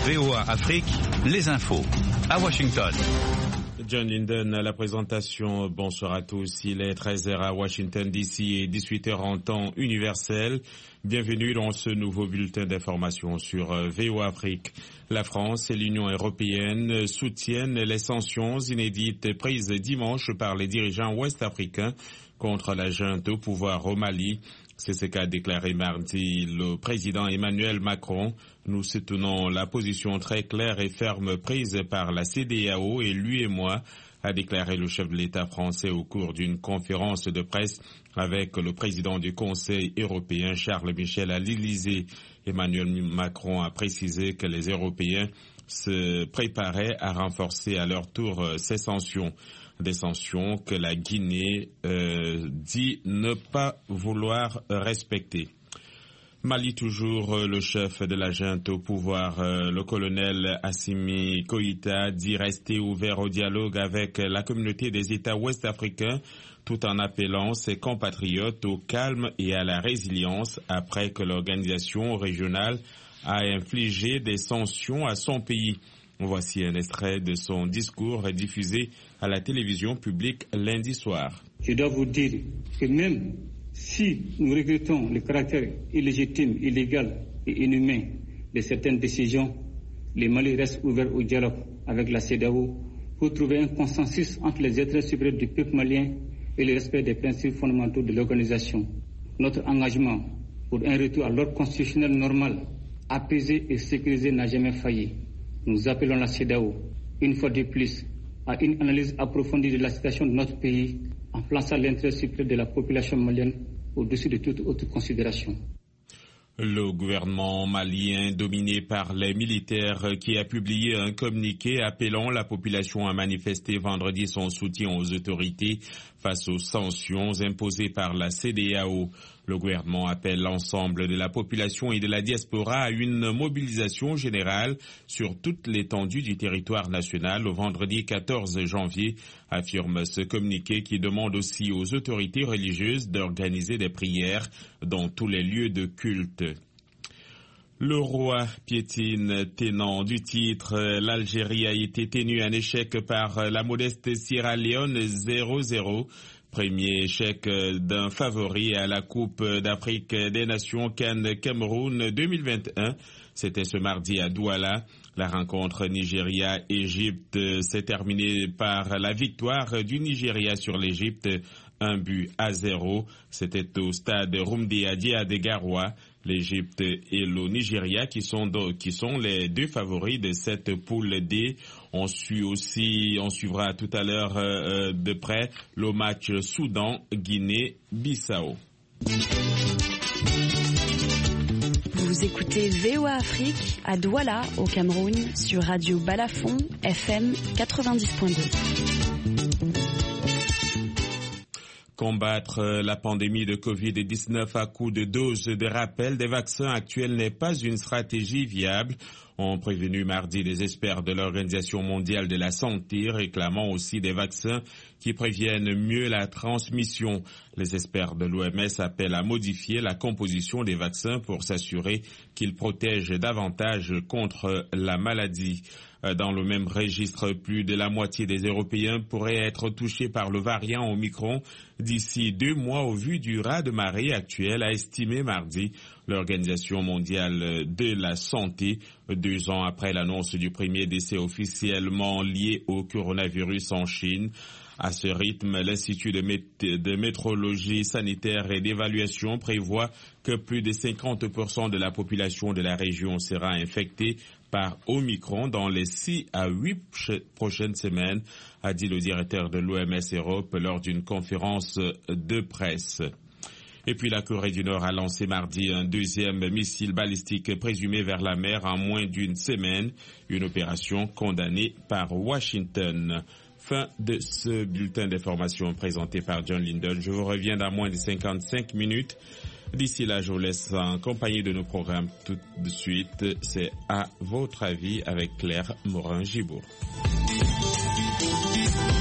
VOA Afrique, les infos à Washington. John Linden à la présentation. Bonsoir à tous. Il est 13h à Washington DC et 18h en temps universel. Bienvenue dans ce nouveau bulletin d'information sur VOA Afrique. La France et l'Union européenne soutiennent les sanctions inédites prises dimanche par les dirigeants ouest-africains contre la junte au pouvoir au Mali. C'est ce qu'a déclaré mardi le président Emmanuel Macron. Nous soutenons la position très claire et ferme prise par la CEDEAO et l'UEMOA, a déclaré le chef de l'État français au cours d'une conférence de presse avec le président du Conseil européen Charles Michel à l'Élysée. Emmanuel Macron a précisé que les Européens se préparaient à renforcer à leur tour ces sanctions. Des sanctions que la Guinée dit ne pas vouloir respecter. Mali toujours, le chef de la junte au pouvoir, le colonel Assimi Goïta, dit rester ouvert au dialogue avec la communauté des États ouest-africains tout en appelant ses compatriotes au calme et à la résilience après que l'organisation régionale a infligé des sanctions à son pays. Voici un extrait de son discours diffusé à la télévision publique lundi soir. Je dois vous dire que même si nous regrettons le caractère illégitime, illégal et inhumain de certaines décisions, le Mali reste ouvert au dialogue avec la CEDEAO pour trouver un consensus entre les intérêts supérieurs du peuple malien et le respect des principes fondamentaux de l'organisation. Notre engagement pour un retour à l'ordre constitutionnel normal, apaisé et sécurisé n'a jamais failli. Nous appelons la CEDEAO, une fois de plus, à une analyse approfondie de la situation de notre pays en plaçant l'intérêt supérieur de la population malienne au-dessus de toute autre considération. Le gouvernement malien, dominé par les militaires, qui a publié un communiqué appelant la population à manifester vendredi son soutien aux autorités face aux sanctions imposées par la CEDEAO. Le gouvernement appelle l'ensemble de la population et de la diaspora à une mobilisation générale sur toute l'étendue du territoire national au vendredi 14 janvier, affirme ce communiqué qui demande aussi aux autorités religieuses d'organiser des prières dans tous les lieux de culte. Le roi piétine, tenant du titre. L'Algérie a été tenue en échec par la modeste Sierra Leone 0-0. Premier échec d'un favori à la Coupe d'Afrique des Nations CAN Cameroun 2021. C'était ce mardi à Douala. La rencontre Nigeria-Égypte s'est terminée par la victoire du Nigeria sur l'Égypte, 1-0. C'était au stade Rumdi Adia de Garoua. L'Égypte et le Nigeria qui sont les deux favoris de cette poule D. On suivra tout à l'heure de près le match Soudan-Guinée-Bissau. Vous écoutez VOA Afrique à Douala au Cameroun sur Radio Balafon FM 90.2. Combattre la pandémie de Covid-19 à coups de doses de rappel des vaccins actuels n'est pas une stratégie viable, ont prévenu mardi les experts de l'Organisation mondiale de la santé, réclamant aussi des vaccins qui préviennent mieux la transmission. Les experts de l'OMS appellent à modifier la composition des vaccins pour s'assurer qu'ils protègent davantage contre la maladie. Dans le même registre, plus de la moitié des Européens pourraient être touchés par le variant Omicron d'ici 2 mois au vu du raz-de-marée actuel, a estimé mardi l'Organisation mondiale de la santé, 2 ans après l'annonce du premier décès officiellement lié au coronavirus en Chine. À ce rythme, l'Institut de météorologie sanitaire et d'évaluation prévoit que plus de 50% de la population de la région sera infectée par Omicron dans les 6 à 8 prochaines semaines, a dit le directeur de l'OMS Europe lors d'une conférence de presse. Et puis la Corée du Nord a lancé mardi un deuxième missile balistique présumé vers la mer en moins d'une semaine, une opération condamnée par Washington. Fin de ce bulletin d'information présenté par John Linden. Je vous reviens dans moins de 55 minutes. D'ici là, je vous laisse en compagnie de nos programmes tout de suite. C'est À votre avis avec Claire Morin-Gibourg.